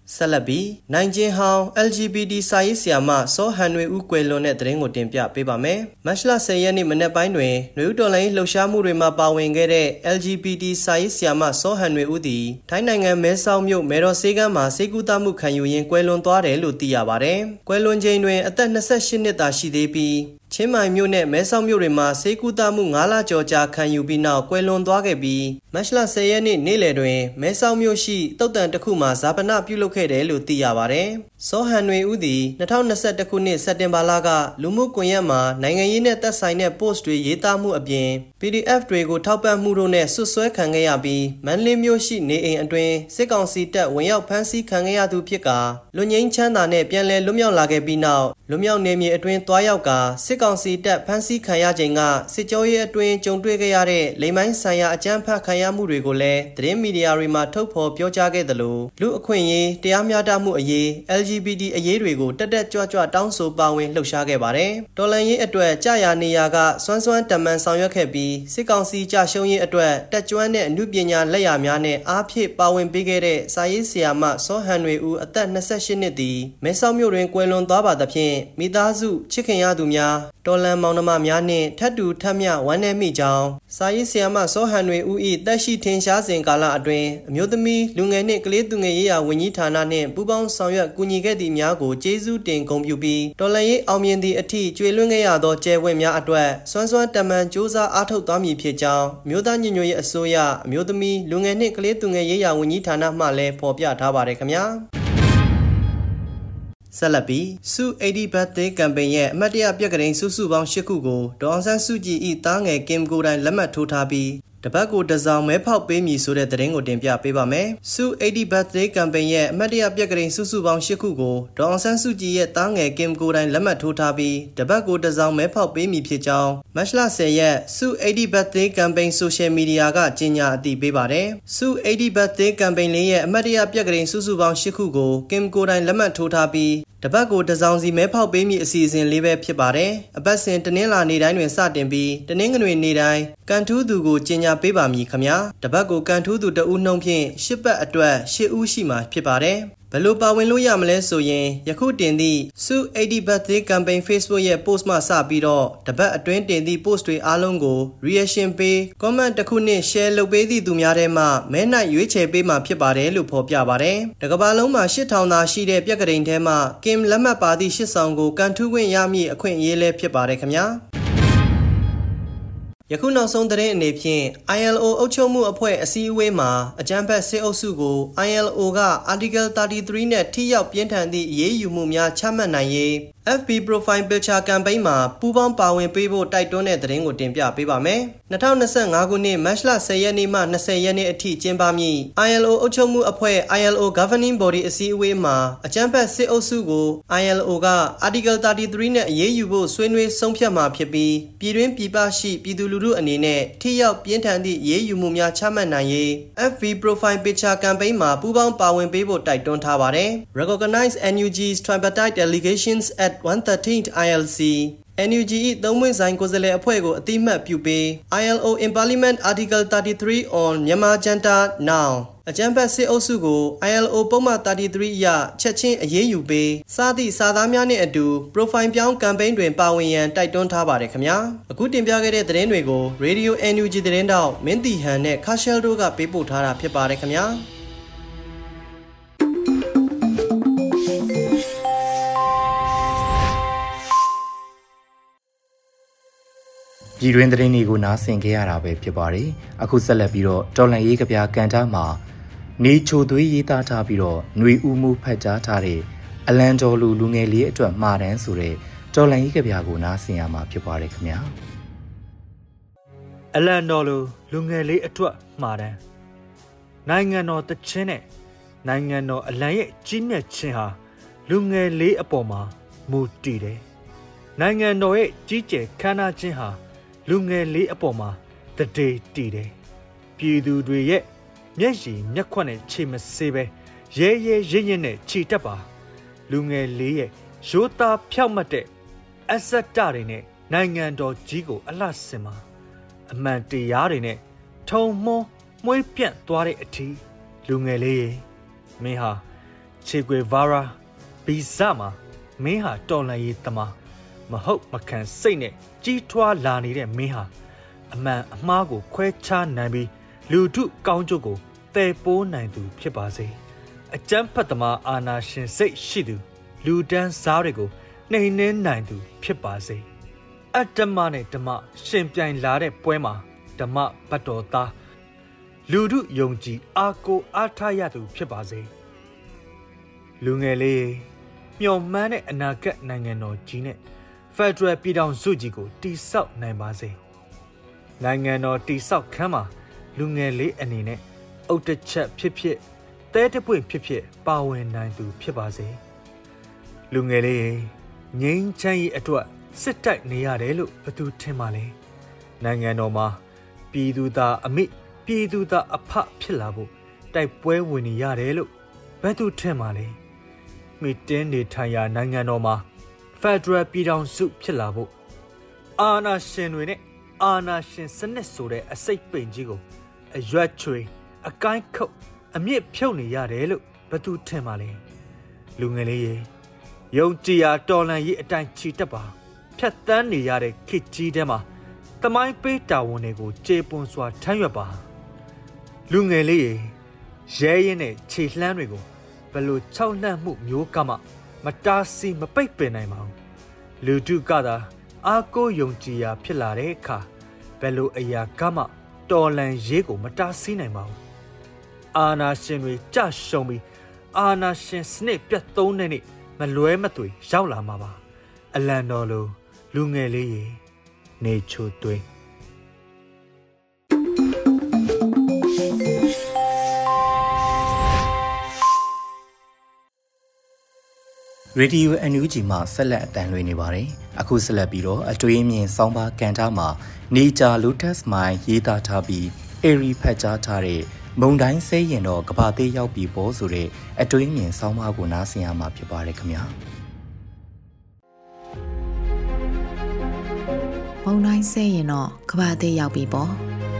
ဆက်လက်ပြီးနိုင်ကျင်းဟောင်း L G B T စာရေးဆရာမစောဟန်နွေဦးကွယ်လွန်တဲ့သတင်းကိုတင်ပြပေးပါမယ်။မတ်လဆယ်ရက်နေ့မနက်ပိုင်းတွင်နွေဦးတော်လိုင်းလှုပ်ရှားမှုတွေမှာပါဝင်ခဲ့တဲ့ L G B T စာရေးဆရာမစောဟန်နွေဦးသည်ထိုင်းနိုင်ငံမဲဆောက်မြို့မေတော်ဆေးကမ်းမှာစေကူတာမှုခံယူရင်းကွယ်လွန်သွားတယ်လို့သိရပါတယ်။ကွယ်လွန်ချိန်တွင်အသက်၂၈နှစ်သာရှိသေးပြီးချင်းမိုင်မြို့နဲ့မဲဆောက်မြို့တွေမှာစေကူတာမှု၅လကျော်ကြာခံယူပြီးနောက်ကွယ်လွန်သွားခဲ့ပြီးမတ်လဆယ်ရက်နေ့နေ့လယ်တွင်မဲဆောက်မြို့ရှိတုတ်တန်တစ်ခုမှာဇာပနပြုလုပ်ခဲ့တယ်လို့သိရပါတယ်။စောဟန်နွေဦးသည်၂၀၂၁ခုနှစ်စက်တင်ဘာလကလူမှုကွန်ရက်မှာနိုင်ငံရေးနဲ့သက်ဆိုင်တဲ့ post တွေရေးသားမှုအပြင် P D F တွေကိုထောက်ပံ့မှုတို့နဲ့ဆွဆွဲခံခဲ့ရပြီးမန္တလေးမြို့ရှိနေအိမ်အတွင်းစစ်ကောင်စီတပ်ဝင်ရောက်ဖမ်းဆီးခံခဲ့ရသူဖြစ်ကာလွတ်ငြိမ်းချမ်းသာနဲ့ပြန်လည်လွတ်မြောက်လာခဲ့ပြီးနောက်လွတ်မြောက်နေမြေအတွင်းတွားရောက်ကာစစ်ကောင်စီတပ်ဖမ်းဆီးခံရချိန်ကစစ်ကြောရေးအတွင်းကြုံတွေ့ခဲ့ရတဲ့လိမ်မိုင်းဆိုင်ရာအကြမ်းဖက်ခံရမှုတွေကိုလည်းသတင်းမီဒီယာတွေမှာထုတ်ဖော်ပြောကြားခဲ့သလိုလူအခွင့်အရေးတရားမျှတမှုအရေး L G B T အရေးတွေကိုတက်တက်ကြွကြွတောင်းဆိုပါဝင်လှုပ်ရှားခဲ့ပါတယ်။တော်လှန်ရေးအတွက်ကြာရနေရာကစွမ်းစွမ်းတမန်ဆောင်ရွက်ခဲ့ပြီးစစ်ကောင်စီကြရှုံးရေးအတွက်တက်ကြွတဲ့အမှုပညာလက်ရာများနဲ့အားဖြည့်ပါဝင်ပေးခဲ့တဲ့စာရေးဆရာမစောဟန်နွေဦးအသက်၂၈နှစ်သည်မဲဆောက်မြို့တွင်ကွယ်လွန်သွားပါသဖြင့်မိသားစုချစ်ခင်ရသူများတော်လန်မောင်နှမများနှင့်ထပ်တူထပ်မျှဝမ်းနည်းမိကြောင်းစာရေးဆရာမစောဟန်နွေဦး၏တက်ရှိထင်ရှားစဉ်ကာလအတွင်းအမျိုးသမီးလူငယ်နှင့်ကလေးသူငယ်ရေးရာဝန်ကြီးဌာနနှင့်ပူးပေါင်းဆောင်ရွက်ကူညီခဲ့သည့်များကိုကျေးဇူးတင်ဂုဏ်ပြုပြီးတော်လှန်ရေးအောင်မြင်သည့်အထိကျွေလွှင့်ခဲ့ရသောကျယ်ဝင့်များအတွက်စွမ်းစွမ်းတမန်စ조사အားထုတ်သွားမည်ဖြစ်ကြောင်းမြို့သားညညရေးအစိုးရအမျိုးသမီးလူငယ်နှင့်ကလေးသူငယ်ရေးရာဝန်ကြီးဌာနမှလည်းဖော်ပြထားပါတယ်ခင်ဗျာဆက်လက်ပြီးစု eighty birthday campaign ရဲ့အမှတ်တရပြက်ကလေးစုစုပေါင်း၈ခုကိုဒေါ်အောင်ဆန်းစုကြည်၏တားငယ်ကင်ကိုတိုင်လက်မှတ်ထိုးထားပြီးတပတ်ကိုတစောင်းမဲဖောက်ပေးမည်ဆိုတဲ့သတင်းကိုတင်ပြပေးပါမယ်။စု eighty birthday campaign ရဲ့အမှတ်တရပြက်ကလေးစုစုပေါင်း၈ခုကိုဒေါ်အောင်ဆန်းစုကြည်ရဲ့တားငယ်ကင်ကိုတိုင်လက်မှတ်ထိုးထားပြီးတပတ်ကိုတစောင်းမဲဖောက်ပေးမည်ဖြစ်ကြောင်းမတ်လဆယ်ရက်စု eighty birthday campaign social media ကကြေညာအသိပေးပါတယ်။စု eighty birthday campaign လေးရဲ့အမှတ်တရပြက်ကလေးစုစုပေါင်း၈ခုကိုကင်ကိုတိုင်လက်မှတ်ထိုးထားပြီးတပတ်ကိုတစောင်းစီမဲဖောက်ပေးမည့်အစီအစဉ်လေးပဲဖြစ်ပါတယ်။အပတ်စဉ်တနင်္လာနေ့တိုင်းတွင်စတင်ပြီးတနင်္ဂနွေနေ့တိုင်းကန်ထူးသူကိုကြေညာပေးပါမည်ခင်ဗျာ။တပတ်ကိုကန်ထူးသူတဦးနှုံဖြင့်၈ပတ်အတွက်၈ဦးရှိမှာဖြစ်ပါတယ်။ဘယ်လိုပါဝင်လို့ရမလဲဆိုရင်ယခုတင်သည့်စု eighty birthday campaign Facebook ရဲ့ post မှစပြီးတော့တပတ်အတွင်းတင်သည့် post တွေအားလုံးကို reaction ပေး comment တစ်ခုနဲ့ share လုပ်ပေးသည့်သူများထဲမှမဲနိုင်ရွေးချယ်ပေးမှာဖြစ်ပါတယ်လို့ဖော်ပြပါတယ်။တကမ္ဘာလုံးမှာ၈ထောင်သာရှိတဲ့ပြက်ကလေးထဲမှာကင်လက်မှတ်ပါသည့်၈ဆောင်ကိုကန်ထူးခွင့်ရမည့်အခွင့်အရေးလည်းဖြစ်ပါတယ်ခင်ဗျာ။ယခုနောက်ဆုံးသတင်းအနေဖြင့် I L O အုပ်ချုပ်မှုအဖွဲ့အစည်းအဝေးမှာအကြမ်းဖက်စစ်အုပ်စုကို I L O က Article thirty-three နဲ့ထိရောက်ပြင်းထန်သည့်အရေးယူမှုများချမှတ်နိုင်ရေး F B Profile Picture Campaign မှာပူးပေါင်းပါဝင်ပေးဖို့တိုက်တွန်းတဲ့သတင်းကိုတင်ပြပေးပါမယ်။၂၀၂၅ခုနှစ်မတ်လ၁၀ရက်နေ့မှ၂၀ရက်နေ့အထိကျင်းပမည့် I L O အုပ်ချုပ်မှုအဖွဲ့ I L O Governing Body အစည်းအဝေးမှာအကြမ်းဖက်စစ်အုပ်စုကို I L O က Article thirty-three နဲ့အရေးယူဖို့ဆွေးနွေးဆုံးဖြတ်မှာဖြစ်ပြီးပြည်တွင်းပြည်ပရှိပြည်သူလူထုအနေနဲ့ထိရောက်ပြင်းထန်သည့်အရေးယူမှုများချမှတ်နိုင်ရေး F B Profile Picture Campaign မှာပူးပေါင်းပါဝင်ပေးဖို့တိုက်တွန်းထားပါတယ်။ Recognize N U G's tripartite delegations at one thirteenth I L C N U G ၏သုံးပွင့်ဆိုင်ကိုယ်စားလှယ်အဖွဲ့ကိုအတိအမှတ်ပြုပေး I L O in Parliament Article thirty-three on Myanmar Junta now အကြမ်းဖက်စစ်အုပ်စုကို I L O ပုံမှန်thirty-threeအရချက်ချင်းအရေးယူပေးစသည့်စာသားများနဲ့အတူ profile ပြောင်း campaign တွင်ပါဝင်ရန်တိုက်တွန်းထားပါတယ်ခင်ဗျာအခုတင်ပြခဲ့တဲ့သတင်းတွေကို Radio N U G သတင်းတောက်မင်းတီဟန်နဲ့ခါရှယ်တို့ကပေးပို့ထားတာဖြစ်ပါတယ်ခင်ဗျာပြည်တွင်းသတင်းတွေကိုနားဆင်ကြရတာပဲဖြစ်ပါတယ်အခုဆက်လက်ပြီးတော့တော်လန်ရေးကဗျာကန်တာမှာနေချိုသွေးရေးသားထားပြီးတော့ຫນွေဦးမှုဖတ်ကြားထားတဲ့အလန်တော်လူလူငယ်လေးအတွက်မှာတန်းဆိုတဲ့တော်လန်ရေးကဗျာကိုနားဆင်ရမှာဖြစ်ပါတယ်ခင်ဗျာအလန်တော်လူလူငယ်လေးအတွက်မှာတန်းနိုင်ငံတော်တခြင်းနဲ့နိုင်ငံတော်အလံရဲ့ကြီးမြတ်ခြင်းဟာလူငယ်လေးအပေါ်မှာမူတည်တယ်နိုင်ငံတော်ရဲ့ကြီးကျယ်ခမ်းနားခြင်းဟာလူငယ်လေးအပေါ်မှာတဒေတည်တယ်ပြည်သူတွေရဲ့မျက်ရည်မျက်ခွက်နဲ့ခြေမဆေးပဲရဲရဲရင့်ရင့်နဲ့ခြေတက်ပါလူငယ်လေးရဲ့ရိုးသားဖြောက်မှတ်တဲ့အဆက်တတွေနဲ့နိုင်ငံတော်ကြီးကိုအလှဆင်ပါအမှန်တရားတွေနဲ့ထုံမွှန်းမွှေးပြန့်သွားတဲ့အထီးလူငယ်လေးမင်းဟာ Che Guevara Bizama Meha Tolan Yitama Mahok Makan Sene Jitwa Lani de Meha A man Amago Quecha Nabi Lutu Kaunjogo Tepo Nandu Pipazi A Jampatama Ana Shin Say Shidu Ludan Sarigo Nene Nandu Pipazi At the money Dama Shimpian Lade Poema Dama Patota Ludu Yongji Ako Atayatu Pipazi Lungele Your man and I get Nangano Gine Federal Pidown Sujigo T South Nambazi Nangano T South Kama Lungele and in it Outer Chap Pipit thirty point Pipit Bowen nine to Pipazi Lungele Ning Chai Atwa Sit tight near Elu Patu Timale Nanganoma Piduda Amit Piduda Apa Pilabu Type where winnie Yarelu Patu Timale Mitende Taya Nanganoma Federal Pidown Soup Pilabu Ana Shenwine Ana Shin Senesure a safe benjigo a red tree a kind coat a mere pony Yarelu Patu Timale Lungele Yontia Dolan Yi a time cheataba Piatani Yare Kitchi Dema The mind beta wonego Japon Swa Tayaba Lungele Jayene Chitlanrigo Belu Chowna Muk Yokama Matasi Mapape Naimao Ludu Gada Ako Yontia Pilareka Belu Ayakama Dolan Yego Matasi Naimao Ana Shinwi just show me Ana Shin Snake Piatoneni Malue Matui Shaula Mama Alandolo Lungele Nature Dway Radio N U G မှာဆက်လက်အတန်းလွှင့်နေပါတယ်။အခုဆက်လက်ပြီးတော့အတွေ့အမြင်ဆောင်းပါးကန်ထားမှာနေဂျာလိုတက်စ်မိုင်းရေးသားထားပြီးအေရီဖတ်ကြားထားတဲ့မုံတိုင်းဆဲရင်တော့ကဘာသေးရောက်ပြီပေါ်ဆိုတဲ့အတွေ့အမြင်ဆောင်းပါးကိုနားဆင်ရမှာဖြစ်ပါတယ်ခင်ဗျာ။မုံတိုင်းဆဲရင်တော့ကဘာသေးရောက်ပြီပေါ့။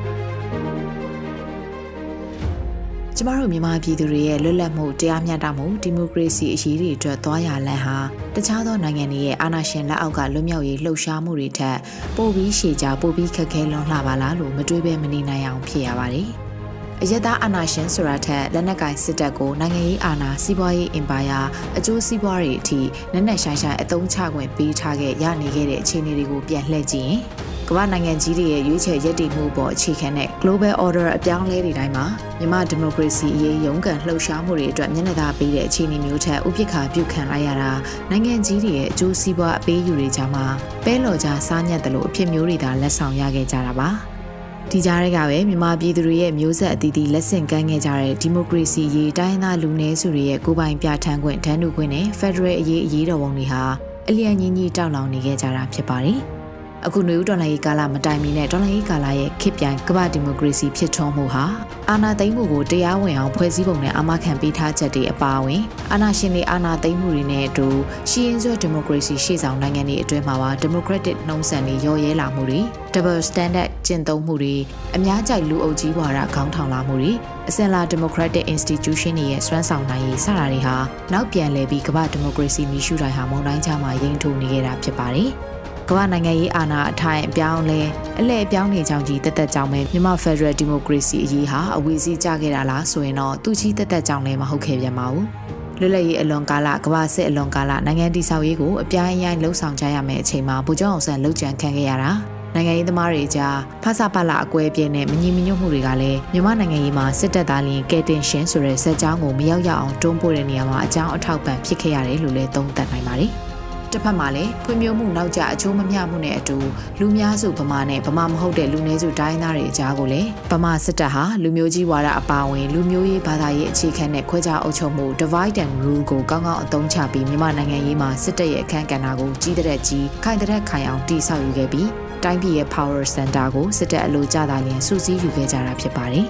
ကျမတို့မြန်မာပြည်သူတွေရဲ့လွတ်လပ်မှုတရားမျှတမှုဒီမိုကရေစီအရေးတွေအတွက်သွားရလမ်းဟာတခြားသောနိုင်ငံတွေရဲ့အာဏာရှင်လက်အောက်ကလွတ်မြောက်ရေးလှုပ်ရှားမှုတွေထက်ပိုပြီးရှည်ကြာပိုပြီးခက်ခဲလွန်းလှပါလားလို့မတွေးဘဲမနေနိုင်အောင်ဖြစ်ရပါတယ်။အယက်သားအာဏာရှင်ဆိုတာထက်လက်နက်ကိုင်စစ်တပ်ကိုနိုင်ငံရေးအာဏာစီးပွားရေးအင်ပါယာအကျိုးစီးပွားတွေအထိနက်နက်ရှိုင်းရှိုင်းအသုံးချခွင့်ပေးထားခဲ့ရနေခဲ့တဲ့အခြေအနေတွေကိုပြန်လှည့်ကြည့်ရင်ကမ္ဘာနိုင်ငံကြီးတွေရဲ့ရွေးချယ်ရည်တည်မှုပေါ်အခြေခံတဲ့ Global Order အပြောင်းလဲတွေတိုင်းမှာမြန်မာဒီမိုကရေစီအရေးရုန်းကန်လှုပ်ရှားမှုတွေအတွက်မျက်နှာသာပေးတဲ့အခြေအနေမျိုးထက်ဥပက္ခပြုခံလိုက်ရတာနိုင်ငံကြီးတွေရဲ့အကျိုးစီးပွားအပေးယူတွေကြားမှာပဲလော်ကြားစားညက်တယ်လို့အဖြစ်မျိုးတွေသာလက်ဆောင်ရခဲ့ကြတာပါဒီကြားတွေကပဲမြန်မာပြည်သူတွေရဲ့မျိုးဆက်အသီးသီးလက်ဆင့်ကမ်းခဲ့ကြတဲ့ဒီမိုကရေစီရေးတိုင်းသားလူနည်းစုတွေရဲ့ကိုယ်ပိုင်ပြဋ္ဌာန်းခွင့်တန်းတူခွင့်နဲ့ Federal အရေးအရေးတော်ပုံတွေဟာအလျံညီညီတောက်လောင်နေခဲ့ကြတာဖြစ်ပါတယ်အခုနွေဦးတော်လှန်ရေးကာလမတိုင်မီနဲ့တော်လှန်ရေးကာလရဲ့ခေတ်ပြိုင်ကမ္ဘာဒီမိုကရေစီဖြစ်ထွန်းမှုဟာအာဏာသိမ်းမှုကိုတရားဝင်အောင်ဖွဲ့စည်းပုံနဲ့အာမခံပေးထားချက်တွေအပါအဝင်အာဏာရှင်တွေအာဏာသိမ်းမှုတွေနဲ့အတူရှီရင်စွဲဒီမိုကရေစီရှေ့ဆောင်နိုင်ငံတွေအတွင်းမှာပါဒီမိုကရက်တစ်နှုံးဆန်တွေရောရဲလာမှုတွေ double standard ကျင့်သုံးမှုတွေအများကြိုက်လူအုပ်ကြီးဝါဒခေါင်းထောင်လာမှုတွေအစင်လာ democratic institution တွေရဲ့စွမ်းဆောင်နိုင်ရေးစတာတွေဟာနောက်ပြန်လည်ပြီးကမ္ဘာဒီမိုကရေစီမီးရှုတိုင်းဟာမုံတိုင်းချမှာရင်ထိုးနေခဲ့တာဖြစ်ပါတယ်ကမ္ဘာနိုင်ငံရေးအာဏာအထိုင်အပြောင်းလဲအလဲအပြောင်းနေကြောင်းကြီးတက်တက်ကြောင်းပဲမြန်မာ Federal Democracy အရေးဟာအဝေစီကြခဲ့တာလားဆိုရင်တော့သူကြီးတက်တက်ကြောင်းလည်းမဟုတ်ခဲ့ပြန်ပါဘူးလွတ်လပ်ရေးအလွန်ကာလကမ္ဘာစစ်အလွန်ကာလနိုင်ငံတည်ဆောက်ရေးကိုအပြိုင်အရိုင်းလှုပ်ဆောင်ကြရမယ့်အချိန်မှာဗိုလ်ချုပ်အောင်ဆန်းလှုပ်ကြံခံခဲ့ရတာနိုင်ငံရေးသမားတွေကြားဖဆပလအကွဲပြင်းနဲ့မညီမညွတ်မှုတွေကလည်းမြန်မာနိုင်ငံရေးမှာစစ်တပ်သားလျင်ကဲတင်ရှင်ဆိုတဲ့စက်ကြောင်းကိုမရောက်ရအောင်တွန်းပို့တဲ့နေရာမှာအကြောင်းအထောက်ပံ့ဖြစ်ခဲ့ရတယ်လို့လည်းသုံးသပ်နိုင်ပါတယ်တစ်ဖက်မှာလည်းဖွံ့ဖြိုးမှုနောက်ကျအချိုးမမျှမှုနဲ့အတူလူများစုဗမာနဲ့ဗမာမဟုတ်တဲ့လူနည်းစုတိုင်းသားတွေအကြားကိုလည်းဗမာစစ်တပ်ဟာလူမျိုးကြီးဝါဒအပါအဝင်လူမျိုးရေးဘာသာရေးအခြေခံတဲ့ခွဲခြားအုပ်ချုပ်မှု divide and rule ကိုကောင်းကောင်းအသုံးချပြီးမြန်မာနိုင်ငံရေးမှာစစ်တပ်ရဲ့အခမ်းကဏ္ဍကိုကြီးတဲ့ကြီးခိုင်တဲ့ခိုင်အောင်တည်ဆောက်ယူခဲ့ပြီးတိုင်းပြည်ရဲ့ power center ကိုစစ်တပ်အလို့ကြတာလျင်စုစည်းယူခဲ့ကြတာဖြစ်ပါတယ်။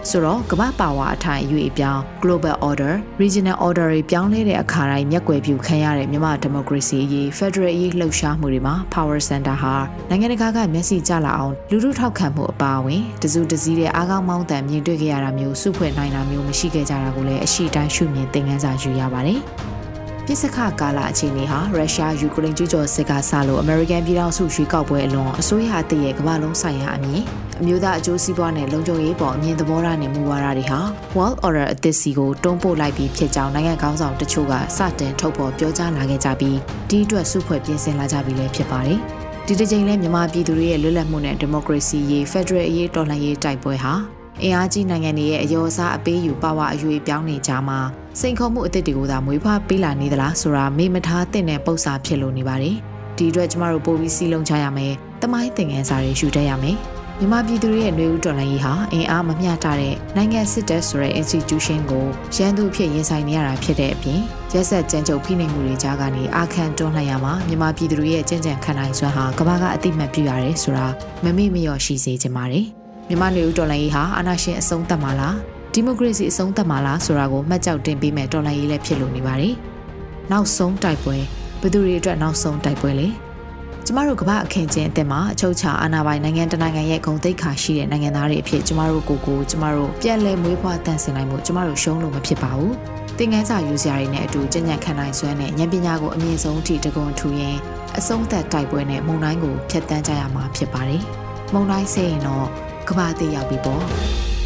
ဆိုတော့ကမ္ဘာပါဝါအထိုင်အရွေ့အပြောင်း global order regional order တွေပြောင်းလဲတဲ့အခါတိုင်းမျက်ကွယ်ပြုခံရတဲ့မြန်မာဒီမိုကရေစီရေး Federal ရေးလှုပ်ရှားမှုတွေမှာ Power Center ဟာနိုင်ငံတကာကမျက်စိကျလာအောင်လူထုထောက်ခံမှုအပါအဝင်တစုတစည်းတဲ့အားကောင်းမောင်းတန်မြင်တွေ့ခဲ့ရတာမျိုးစုဖွဲ့နိုင်တာမျိုးမရှိခဲ့ကြတာကိုလည်းအရှိတိုင်းရှုမြင်သင်ခန်းစာယူရပါတယ်။ပြစ်စခကာလအခြေအနေဟာရုရှားယူကရိန်းကျူးကျော်စစ်ကစလို့အမေရိကန်ပြည်ထောင်စုရွေးကောက်ပွဲအလွန်အစိုးရအသစ်ရဲ့ကမ္ဘာလုံးဆိုင်ရာအမြင်အမျိုးသားအကျိုးစီးပွားနဲ့လုံခြုံရေးပေါ်အမြင်သဘောထားနဲ့မူဝါဒတွေဟာ World Order အသစ်စီကိုတွန်းပို့လိုက်ပြီးဖြစ်ကြောင်းနိုင်ငံခေါင်းဆောင်တချို့ကစတင်ထုတ်ဖော်ပြောကြားလာခဲ့ကြပြီးဒီအတွက်စုဖွဲ့ပြင်ဆင်လာကြပြီလည်းဖြစ်ပါတယ်။ဒီတစ်ချိန်လဲမြန်မာပြည်သူတွေရဲ့လွတ်လပ်မှုနဲ့ဒီမိုကရေစီရေး Federal အရေးတော်လှန်ရေးတိုက်ပွဲဟာအင်အားကြီးနိုင်ငံတွေရဲ့အယောအစားအပေးယူပါဝါအရွေပြောင်းနေကြမှာစိန်ခေါ်မှုအသစ်တွေကိုသာမွေးဖွားပေးလာနေသလားဆိုတာမေ့မထားသင့်တဲ့ပုံစံဖြစ်လို့နေပါတယ်။ဒီအတွက်ကျမတို့ပို့ပြီးစီလုံးချရမယ်။တမိုင်းသင်ခန်းစာတွေယူတတ်ရမယ်။မြန်မာပြည်သူတွေရဲ့ຫນွေဦးတော်လှန်ရေးဟာအင်အားမမျှတတဲ့နိုင်ငံစစ်တပ်ဆိုတဲ့ institution ကိုရန်သူဖြစ်ရင်ဆိုင်နေရတာဖြစ်တဲ့အပြင်ရက်ဆက်ကြမ်းကြုတ်ဖိနှိပ်မှုတွေကြားကနေအာခံတွန်းလှန်ရမှာမြန်မာပြည်သူတွေရဲ့ကြံ့ကြံ့ခံနိုင်စွမ်းဟာကမ္ဘာကအသိမှတ်ပြုရတယ်ဆိုတာမမေ့မလျော့ရှိစေချင်ပါတယ်။မြန်မာຫນွေဦးတော်လှန်ရေးဟာအာဏာရှင်အဆုံးသတ်မှာလားဒီမိုကရေစီအဆုံးသတ်မှာလားဆိုတာကိုမှတ်ကြောက်တင်ပေးမဲ့တော်လှန်ရေးလည်းဖြစ်လို့နေပါတယ်။နောက်ဆုံးတိုက်ပွဲဘယ်သူတွေအတွက်နောက်ဆုံးတိုက်ပွဲလဲ။ကျမတို့ကမ္ဘာအခင်းကျင်းအသစ်မှာအချုပ်ချာအာဏာပိုင်နိုင်ငံတနိုင်ငံရဲ့ဂုဏ်သိက္ခာရှိတဲ့နိုင်ငံသားတွေအဖြစ်ကျမတို့ကိုကိုကျမတို့ပြန်လည်မွေးဖွားတန်ဆင်နိုင်မှုကျမတို့ရှုံးလို့မဖြစ်ပါဘူး။သင်ခန်းစာယူစရာတွေနဲ့အတူကြံ့ကြံ့ခံနိုင်စွမ်းနဲ့ဉာဏ်ပညာကိုအမြင့်ဆုံးအထိတကွန်ထူရင်အဆုံးသက်တိုက်ပွဲနဲ့မုံတိုင်းကိုဖျက်ဆီးကြရမှာဖြစ်ပါတယ်။မုံတိုင်းဆဲရင်တော့ကမ္ဘာသေးရောက်ပြီပေါ့။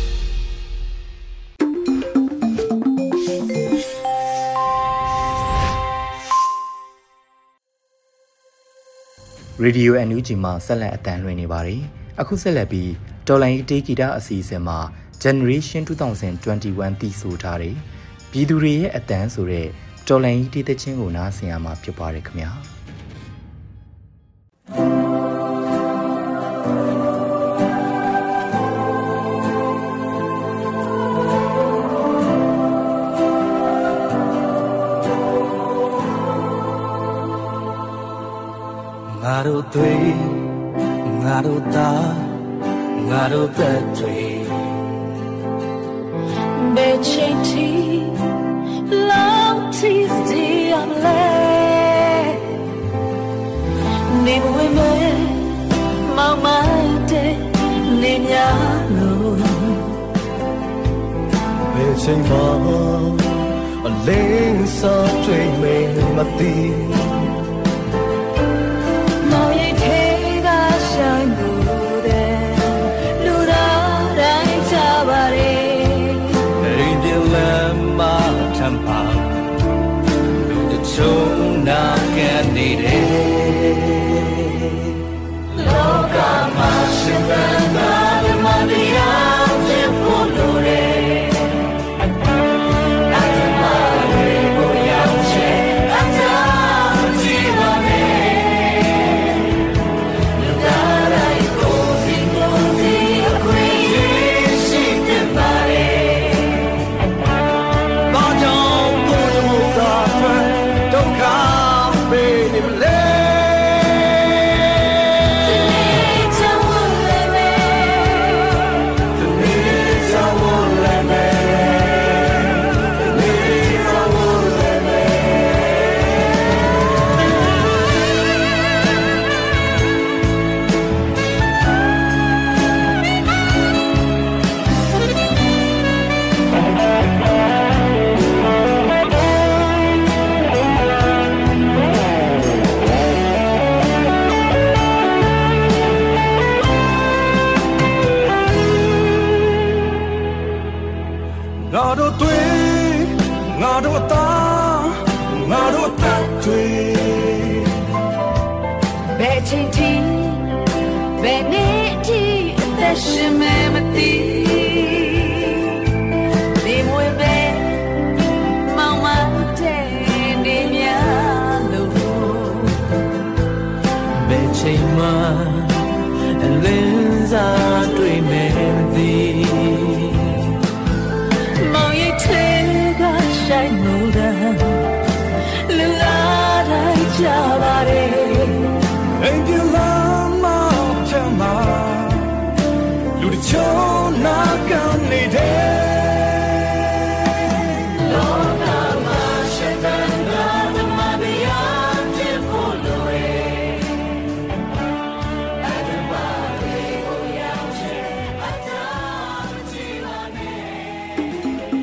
Radio အန် ယူ ဂျီ မှာဆက်လက်အသံလွှင့်နေပါတယ်။အခုဆက်လက်ပြီးတော်လိုင်းတေးဂီတအစီအစဉ်မှာ Generation twenty twenty-one တည်ဆိုထားတဲ့ပြည်သူတွေရဲ့အသံဆိုတဲ့တော်လိုင်းတေးသချင်းကိုနားဆင်ရမှာဖြစ်ပါတယ်ခင်ဗျာ။ ngà đô tùy ngà đô ta ngà đô tết tùy bề trên thi lâu thi gì ăn lệ niềm vui mê mau mãi để niềm nhớ luôn bề trên bao lên sao tùy mình mà tìm Now can't need it. Loka mashindana demania jepulure. Atamare goyache atamjivane. Nudara ikozi kozi akwezi shitebare. Bajong purmutata. Don't come, baby, Ain't you love my time? Do the show.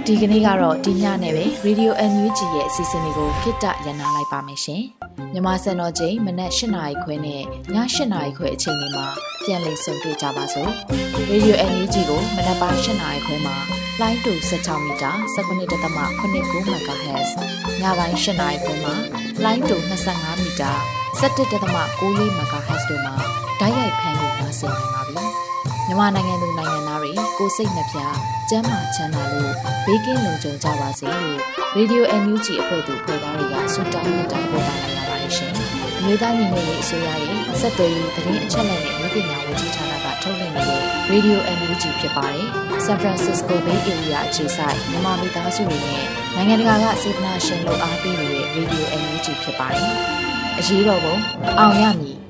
ဒီကနေ့ကတော့ဒီညနဲ့ပဲ Radio အန် ယူ ဂျီ ရဲ့အစီအစဉ်လေးကိုခਿੱတရနာလိုက်ပါမယ်ရှင်။မြန်မာစံတော်ချိန်မနက်၈နာရီခွဲနဲ့ည၈နာရီခွဲအချိန်တွေမှာပြန်လည်ဆုံတွေ့ကြပါစို့။ Radio အန် ယူ ဂျီ ကိုမနက်ပိုင်း၈နာရီခွဲမှာလိုင်းတူ၁၆မီတာ၁၉.၇၉ MHz ညပိုင်း၈နာရီခွဲမှာလိုင်းတူ၂၅မီတာ၁၁.၉၄ MHz တို့မှာဓာတ်ရိုက်ဖမ်းလို့နားဆင်နိုင်ပါပြီ။မြန်မာနိုင်ငံသူနိုင်ငံသားတွေကိုစိတ်နှပြကျန်းမာချမ်းသာလို့ဘေးကင်းလုံခြုံကြပါစေလို့ Radio အန် ယူ ဂျီ အဖွဲ့သူဖွဲ့သားတွေကဆုတောင်းမြတ်တာပို့တာလာရပါတယ်ရှင်။အမျိုးသားညီညွတ်ရေးအစိုးရရဲ့စက်သွေးရေးသတင်းအချက်အလက်နဲ့လူပညာဝန်ကြီးဌာနကထုတ်လွှင့်နေတဲ့ Radio အန် ယူ ဂျီ ဖြစ်ပါတယ်။ San Francisco Bay Area အခြေစိုက်မြန်မာမိသားစုတွေနဲ့နိုင်ငံတကာကစေတနာရှင်လို့အားပေးနေတဲ့ Radio အန် ယူ ဂျီ ဖြစ်ပါတယ်။အရေးတော်ပုံအောင်ရမည်